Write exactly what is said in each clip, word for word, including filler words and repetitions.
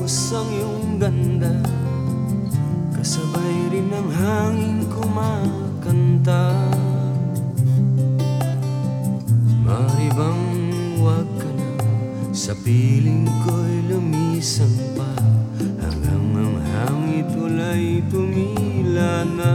Buhos ang iyong ganda, kasabay rin ng hangin kumakanta. Mari bang wag ka na, sa piling ko'y lumisan pa, hanggang ang hangin tulay tumila na.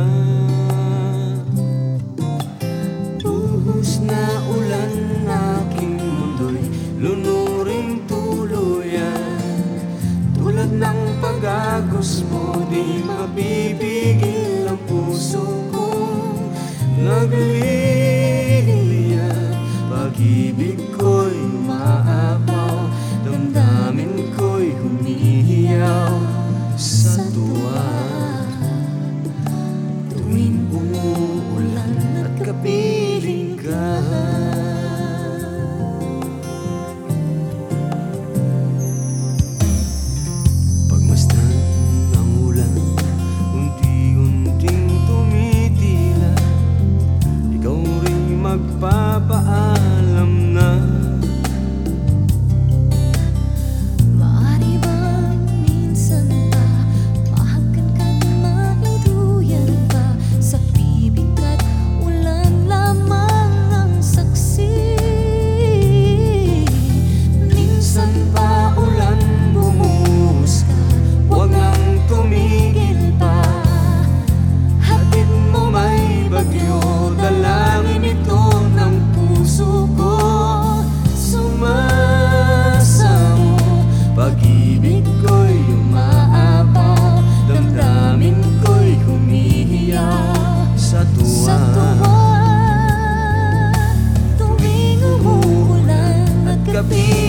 Buhos na ulan, aking mundo'y lunuring tuluyan. Tulad ng pag-agos mo, di mapipigil ang puso kong nagliliyan. Pag-ibig ko'y umaapaw, damdamin ko'y humihiyaw sa tuwa. Tuwing umuulan at kapiling ka, pagmasdan ang ulan, unti-unting tumitila, ikaw rin magpapaalam na. Maaari bang minsan pa mahagan ka't maiduyan pa, sa bibig at ulan lamang ang saksi. Minsan pa ulan, bumuhos ka, huwag nang tumigil pa. Hatid mo may bagyo, dalangin ito ng puso ko. Sumasamo, pag-ibig ko'y umaapaw, damdamin ko'y humihiyaw sa Sa tuwa. tuwa, tuwing umuulan at gabi